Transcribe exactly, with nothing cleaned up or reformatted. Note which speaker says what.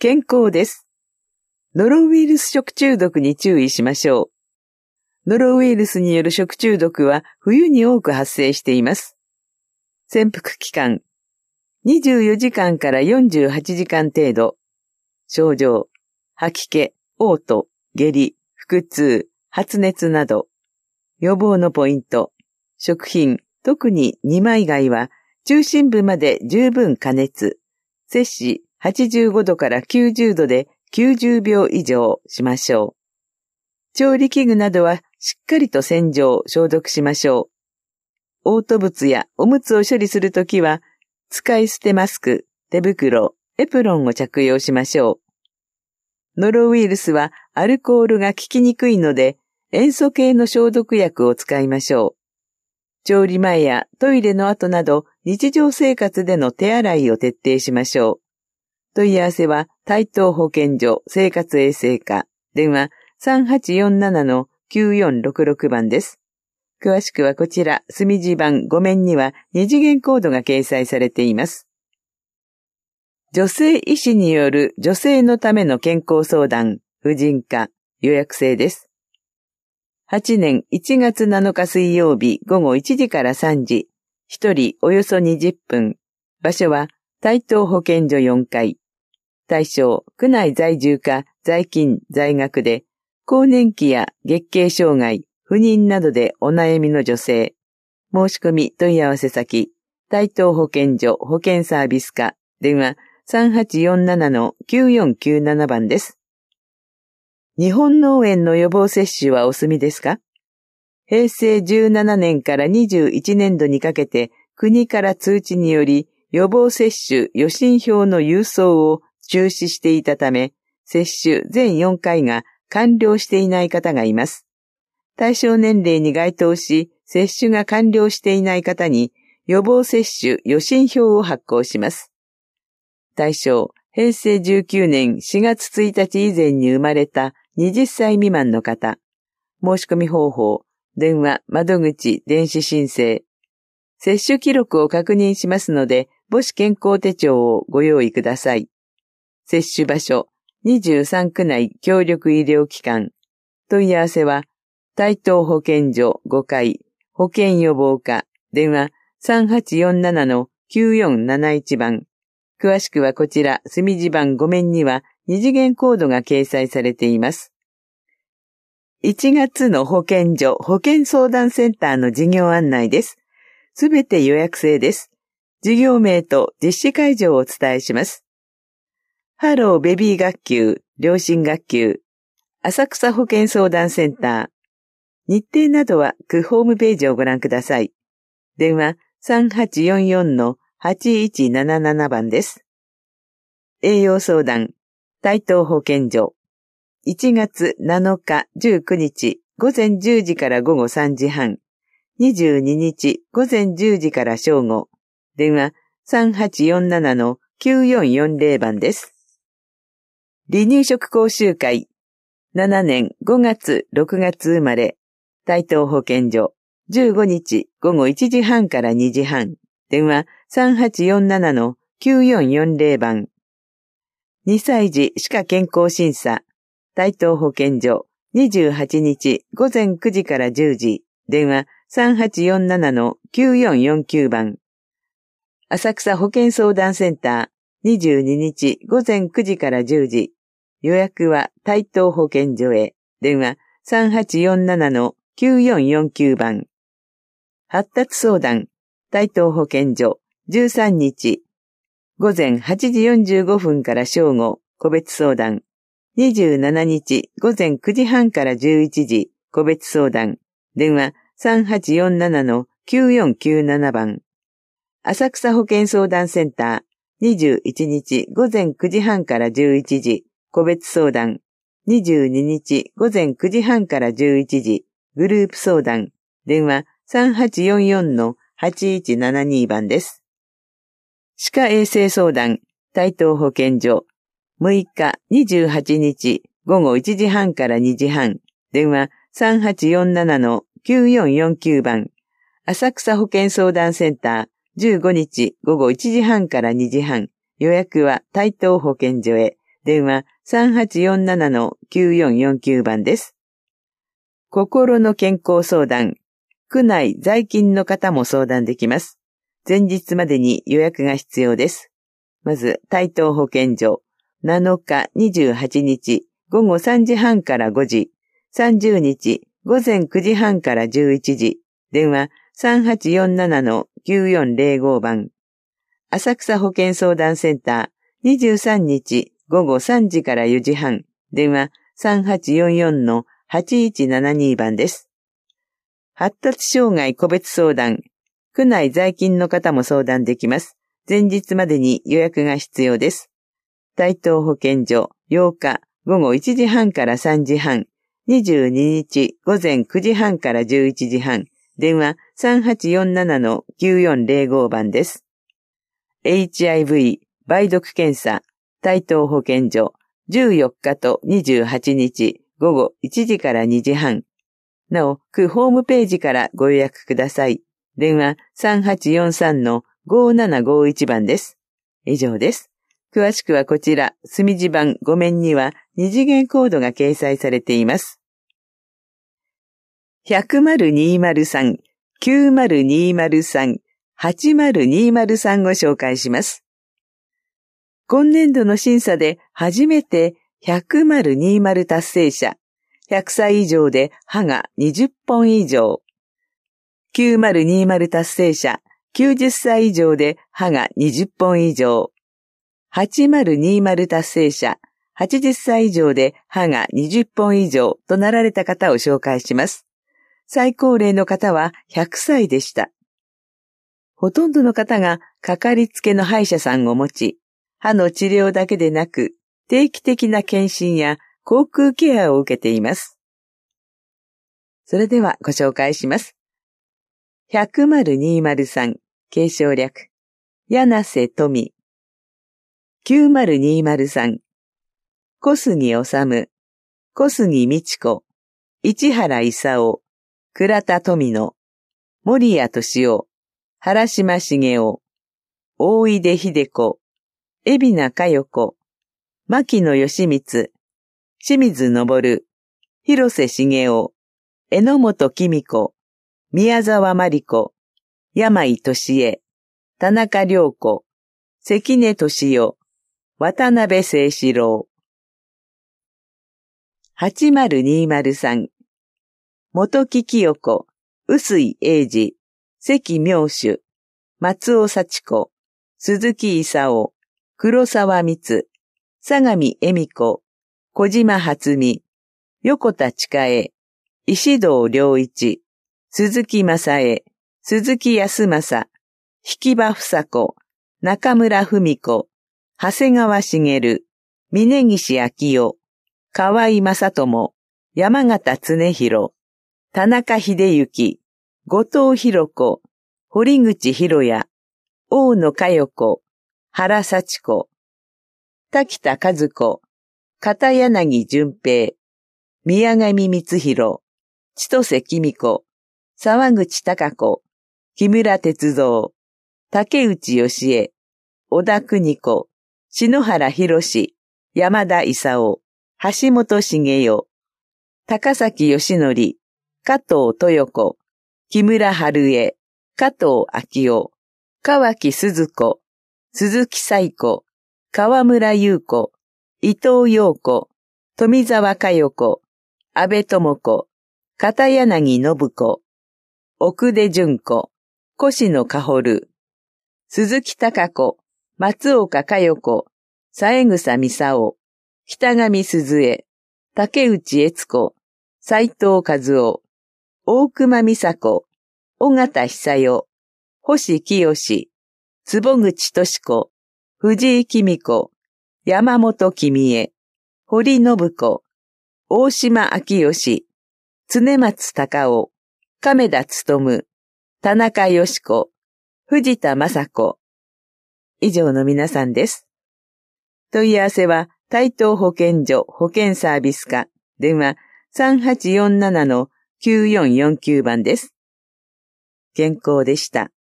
Speaker 1: 健康です。ノロウイルス食中毒に注意しましょう。ノロウイルスによる食中毒は冬に多く発生しています。潜伏期間、にじゅうよじかんからよんじゅうはちじかん程度。症状、吐き気、嘔吐、下痢、腹痛、発熱など。予防のポイント、食品、特に二枚貝は中心部まで十分加熱。摂氏はちじゅうごどからきゅうじゅうどできゅうじゅうびょう以上しましょう。調理器具などはしっかりと洗浄、消毒しましょう。嘔吐物やおむつを処理するときは、使い捨てマスク、手袋、エプロンを着用しましょう。ノロウイルスはアルコールが効きにくいので、塩素系の消毒薬を使いましょう。調理前やトイレの後など日常生活での手洗いを徹底しましょう。問い合わせは台東保健所生活衛生課、電話 さんはちよんななのきゅうよんろくろく 番です。詳しくはこちら隅地版ご面には二次元コードが掲載されています。女性医師による女性のための健康相談、婦人科、予約制です。はちねんいちがつなのか水曜日ごごいちじからさんじ、ひとりおよそにじゅっぷん、場所は台東保健所よんかい。対象、区内在住か在勤、在学で、更年期や月経障害、不妊などでお悩みの女性。申し込み問い合わせ先、台東保健所保健サービス課、電話 さんはちよんななのきゅうよんきゅうなな 番です。日本脳炎の予防接種はお済みですか？へいせいじゅうななねんからにじゅういちねんどにかけて国から通知により予防接種予診票の郵送を中止していたため、接種全よんかいが完了していない方がいます。対象年齢に該当し、接種が完了していない方に予防接種予診票を発行します。対象、へいせいじゅうきゅうねんしがつついたち以前に生まれたはたち未満の方。申し込み方法、電話、窓口、電子申請。接種記録を確認しますので、母子健康手帳をご用意ください。接種場所、にじゅうさんく内協力医療機関。問い合わせは、台東保健所ごかい、保健予防課、電話 さんはちよんななのきゅうよんなないち 番。詳しくはこちら、隅地版ご面には二次元コードが掲載されています。いちがつの保健所保健相談センターの事業案内です。すべて予約制です。事業名と実施会場をお伝えします。ハローベビー学級、両親学級、浅草保健相談センター。日程などは区ホームページをご覧ください。電話 さんはちよんよんのはちいちなななな 番です。栄養相談、台東保健所。いちがつなのかじゅうくにち午前じゅうじから午後さんじはん。にじゅうににち午前じゅうじから正午。電話 さんはちよんななのきゅうよんよんぜろ 番です。離乳食講習会。ななねんごがつろくがつ生まれ。台東保健所。じゅうごにちごごいちじはんからにじはん。電話 さんはちよんななのきゅうよんよんぜろ 番。にさいじ歯科健康審査。台東保健所。にじゅうはちにち午前くじからじゅうじ。電話 さんはちよんななのきゅうよんよんきゅう 番。浅草保健相談センター。にじゅうににち午前くじからじゅうじ。予約は台東保健所へ。電話 さんはちよんななのきゅうよんよんきゅう 番。発達相談。台東保健所。じゅうさんにち午前はちじよんじゅうごふんから正午。個別相談。にじゅうしちにち午前くじはんからじゅういちじ。個別相談。電話 さんはちよんななのきゅうよんきゅうなな 番。浅草保健相談センター。にじゅういちにち午前くじはんからじゅういちじ。個別相談。にじゅうににち午前くじはんからじゅういちじ。グループ相談。電話 さんはちよんよんのはちいちななに 番です。歯科衛生相談。台東保健所。むいかにじゅうはちにち午後いちじはんからにじはん。電話 さんはちよんななのきゅうよんよんきゅう 番。浅草保健相談センター。じゅうごにち午後いちじはんからにじはん。予約は台東保健所へ。 電話 さんはちよんななのきゅうよんよんきゅう 番です。心の健康相談、区内在勤の方も相談できます。前日までに予約が必要です。まず、台東保健所、なのか、にじゅうはちにち、ごごさんじはんからごじ、さんじゅうにち、ごぜんくじはんからじゅういちじ、電話 さんはちよんななのきゅうよんぜろご 番。浅草保健相談センター、にじゅうさんにち、ごごさんじからよじはん、電話 さんはちよんよんのはちいちななに 番です。発達障害個別相談、区内在勤の方も相談できます。前日までに予約が必要です。台東保健所、ようか、ごごいちじはんからさんじはん、にじゅうににち、ごぜんくじはんからじゅういちじはん、電話 さんはちよんななのきゅうよんぜろご 番です。エイチアイブイ 梅毒検査、台東保健所、じゅうよっかとにじゅうはちにち、ごごいちじからにじはん。なお、区ホームページからご予約ください。電話 さんはちよんさんのごななごいち 番です。以上です。詳しくはこちら、墨字版ご面には二次元コードが掲載されています。ひゃくにまるさん、きゅうまるにまるさん、はちまるにまるさんを紹介します。今年度の審査で初めてひゃくにまる達成者、ひゃくさい以上で歯がにじゅっぽん以上、きゅうまるにまる達成者、きゅうじゅっさい以上で歯がにじゅっぽん以上、はちまるにまる達成者、はちじゅっさい以上で歯がにじゅっぽん以上となられた方を紹介します。最高齢の方はひゃくさいでした。ほとんどの方がかかりつけの歯医者さんを持ち、歯の治療だけでなく、定期的な検診や口腔ケアを受けています。それではご紹介します。ひゃくにまるさん、継承略、柳瀬富。きゅうまるにまるさん、小杉治、小杉美智子、市原勲、倉田富野、森谷俊夫、原島茂雄、大出秀子、海老名佳代子、牧野義光、清水昇、広瀬茂雄、榎本紀子、宮沢真理子、山井俊恵、田中良子、関根俊夫、渡辺清志郎。はちまるにまるさん、本木清子、臼井英二、関妙手、松尾幸子、鈴木勲、黒沢光、相模恵美子、小島初美、横田千佳恵、石堂良一、鈴木正恵、鈴木康正、引場房子、中村文子、長谷川茂、峯岸昭夫、河合正智、山形恒弘、田中秀幸、後藤弘子、堀口博也、大野佳代子、原幸子、滝田和子、片柳淳平、宮上光弘、千歳公子、沢口貴子、木村哲三、竹内義恵、小田邦子、篠原博士、山田勲、橋本茂代、高崎義則、加藤豊子、木村春江、加藤昭夫、川木鈴子、鈴木彩子、川村優子、伊藤陽子、富澤佳代子、安倍智子、片柳信子、奥出淳子、越野香織、鈴木貴子、松岡佳代子、三枝美沙北上鈴江、竹内悦子、斉藤和夫、大熊美佐子、尾形久代、星清、坪口俊子、藤井公子、山本君江、堀信子、大島昭義、常松隆夫、亀田勉、田中よし子、藤田雅子。以上の皆さんです。問い合わせは、台東保健所保健サービス課、電話 さんはちよんななのきゅうよんよんきゅう 番です。健康でした。